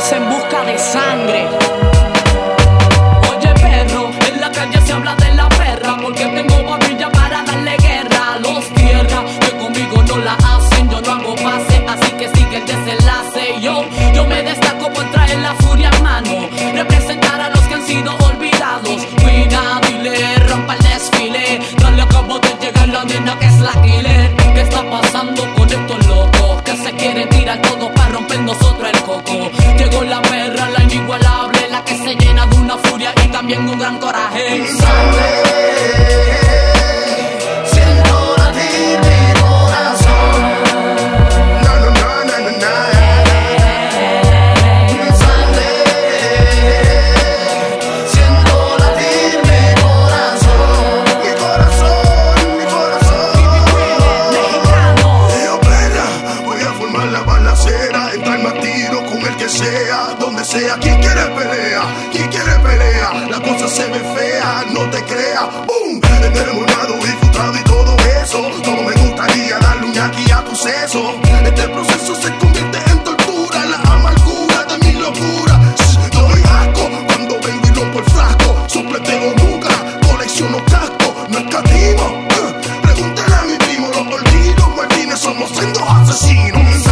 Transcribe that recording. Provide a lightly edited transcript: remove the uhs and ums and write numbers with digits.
Rex en busca de sangre. Oye perro, en la calle se habla de la perra, porque tengo babilla para darle guerra a los tierras que conmigo no la hacen. Yo no hago pase, así que sigue el desenlace. Yo me destaco por traer la furia en mano, representar a los que han sido olvidados. Cuidado y le rompa el desfile, dale acabo de llegar la nena que es la killer. ¿Qué está pasando con estos locos que se quieren tirar todo para romper nosotros el coco? Llegó la perra, la inigualable, la que se llena de una furia y también un gran coraje. Siento latir mi corazón. Na, na, na, na, na, na. Mi sangre. Siento latir mi corazón. Mi corazón, mi corazón. Mexicano. Yo perra, voy a formar la balacera, entrarme a tiro con el que sea, donde sea. ¿Quién quiere pelea? ¿Quién quiere pelea? La cosa se ve fea, no te creas. ¡Bum! Enamorado y frustrado y todo eso. Todo me gustaría darle un ñaqui a tu seso. Este proceso se convierte en tortura, la amargura de mi locura. Doy asco cuando vengo y rompo el frasco. Supleteo nunca, colecciono casco, no escatimo. Pregúntale a mi primo, los olvidos Martínez, somos sendos asesinos.